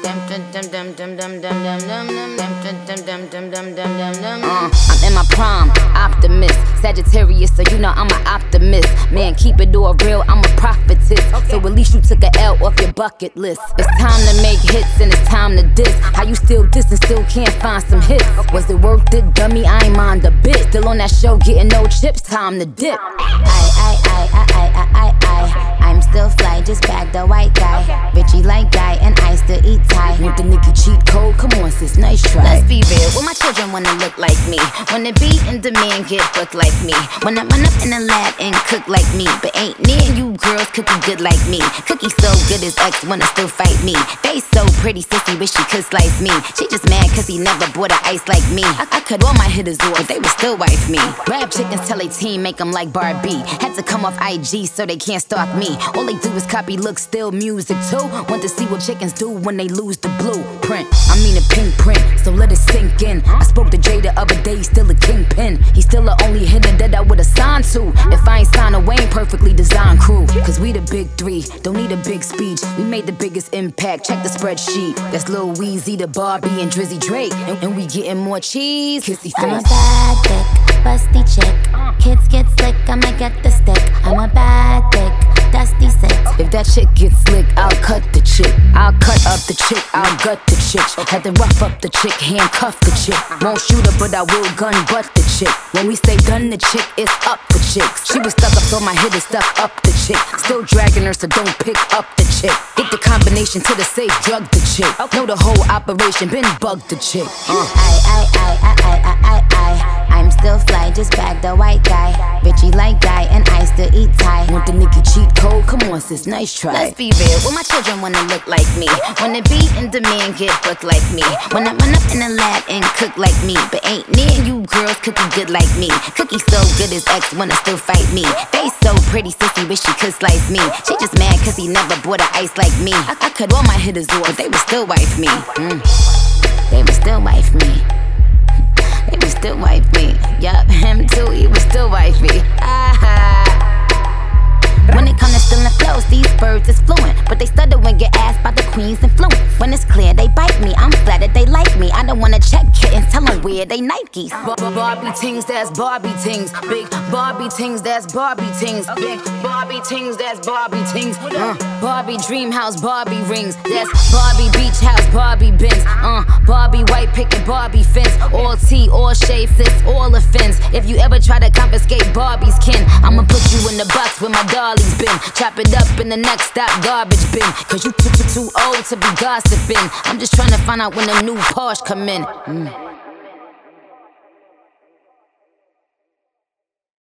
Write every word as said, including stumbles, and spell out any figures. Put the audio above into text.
I'm in my prime, optimist, Sagittarius, so you know I'm an optimist. Man, keep it all real, I'm a prophetess. So at least you took a L off your bucket list. It's time to make hits and it's time to diss. How you still diss and still can't find some hits? Was it worth it, dummy? I ain't mind a bit. Still on that show, getting no chips, time to dip. I, I, I, I, I, I, I, I'm still fly, just bag the white guy. Richie like guy, and I still eat Thai. Want the Nicki cheat code? Come on, sis, nice try. Let's be real, well, my children wanna look like me. Wanna be in demand, get booked like me. Wanna run up in the lab and cook like me. But ain't near you girls cookie good like me. Cookie so good his ex wanna still fight me. Face so pretty, sissy wish she could slice me. She just mad cause he never bought her ice like me. I, I cut all my hitters off, but they would still wife me. Rap chickens tell a team make them like Barbie. Had to come off I G so they can't stalk me. All they do is copy looks, still music too. Want to see what chickens do when they lose the blueprint. I mean a pink print, so let it sink in. I spoke to Jay the other day, still a kingpin. He's still the only hitter that I would've signed to. If I ain't signed a Wayne, perfectly designed crew. Cause we the big three, don't need a big speech. We made the biggest impact, check the spreadsheet. That's Lil Weezy, the Barbie, and Drizzy Drake. And, and we getting more cheese, kissy face. I'm a bad dick, busty chick. Kids get slick, I'ma get the stick. I'm a bad dick, dusty sick. If that chick gets slick, I'll cut the chick. I'll cut up the chick, I'll gut the chick. Had to rough up the chick, handcuff the chick. Won't shoot her, but I will gun butt the chick. When we say gun the chick, it's up the chicks. She was stuck up, so my hitter stuck up the chick. Still dragging her, so don't pick up the chick. Get the combination to the safe, drug the chick. Know the whole operation, been bugged the chick. Uh. I, I, I, I, I, I, I, I'm still fly, just bag the white guy. Richie like guy, and I still eat Thai. Want the Nicki cheat code? Come on, sis, nice try. Let's be real, well, my children wanna look like me. Wanna be in demand, get booked like me. Wanna run up in the lab and cook like me. But ain't near you girls cookie good like me. Cookie so good his ex wanna still fight me. Face so pretty, sissy wish she could slice me. She just mad cause he never bought her ice like me. I, I cut all my hitters off, but they would still wife me. Mm. They would still wife me. They would still wife me. Yup, him too, he would still wife me. Ah. When it comes to stealing flows, these birds is fluent, but they stutter when get asked by the queen's influence. When it's clear they bite me, I'm flattered they like me. I don't wanna check kittens, tell them where they Nikes. Barbie tings, that's Barbie tings. Big Barbie tings, that's Barbie tings. Big Barbie tings, that's Barbie tings. Uh, Barbie dream house, Barbie rings. That's Barbie beach house, Barbie Benz. Uh, Barbie white picket, Barbie fence. All tea, all shade, fits, all offense. If you ever try to confiscate Barbie's kin, I'ma put you in the box with my dollies been. Chop it up in the next stop, garbage bin. Cause you too, too, too old to be gossiping. I'm just trying to find out when the new Porsche come in. Mm.